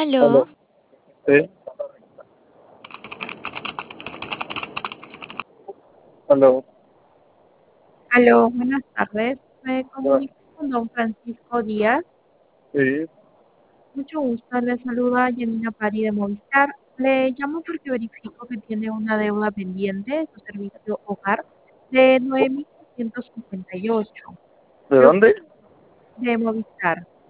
Aló, Aló, sí, aló, aló, buenas tardes. Me ah, comunico con don Francisco Díaz. sí, Mucho gusto, le saluda Janina Pari de Movistar. Le llamo porque verifico que tiene una deuda pendiente de su servicio hogar de 9.358. ¿de Creo dónde? que de Movistar.